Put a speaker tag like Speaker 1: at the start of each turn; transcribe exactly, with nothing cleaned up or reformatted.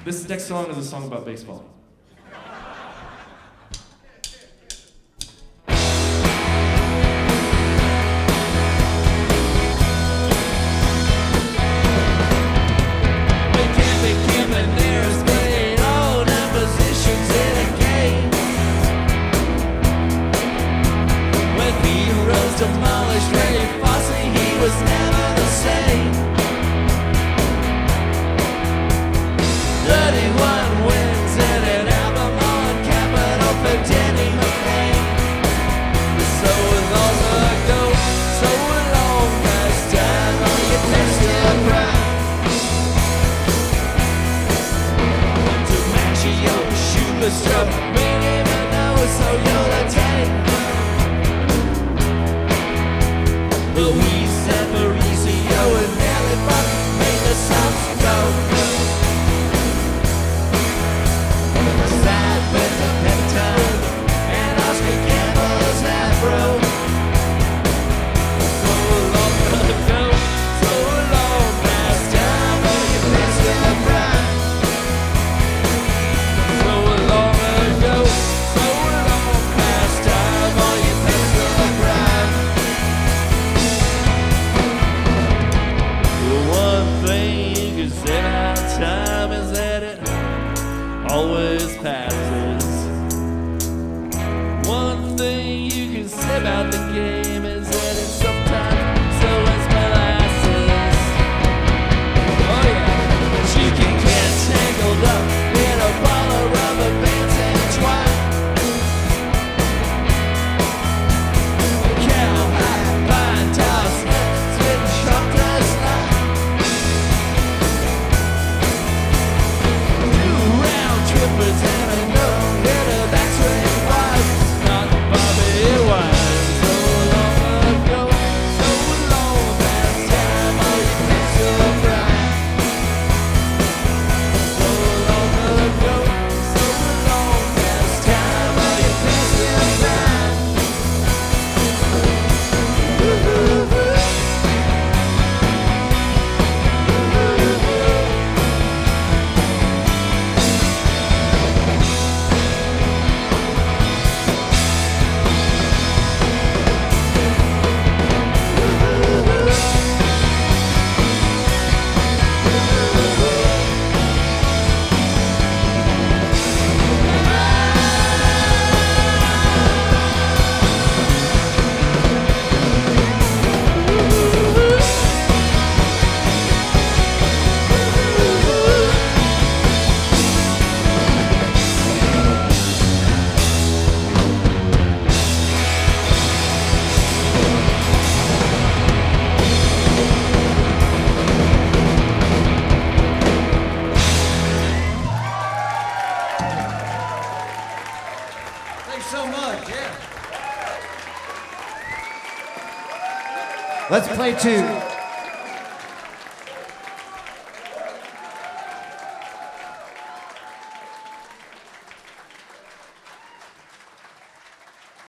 Speaker 1: This next song is a song about baseball.
Speaker 2: Demolished Ray Fosse, he was never the same. thirty-one wins and an album on Capitol for Danny McClain. So long ago, so long last time on your test your pride. To match your shoeless strap, made him a know, so you'll attain. Luis and Mauricio and Nelly Buck made the Sox go. Sad with the Peptone and Oscar Campbell's afro. So long ago, so long last time when you missed your prime. So long ago, so long last time when you missed your prime. One thing you can say about time is that it always passes. One thing you can say about the game is that it sometimes still is molasses. Oh yeah, she can get tangled up in a ball of rubber bands and twine. Cowhide, pine, toss, spit, chocolate slide. Trippers and a note in a backswing wide. Not Bobby Wine. So long ago, so long last time, oh you missed your pride. So long ago, so long last time, oh you missed your pride.
Speaker 3: So much, yeah.
Speaker 4: Let's play two.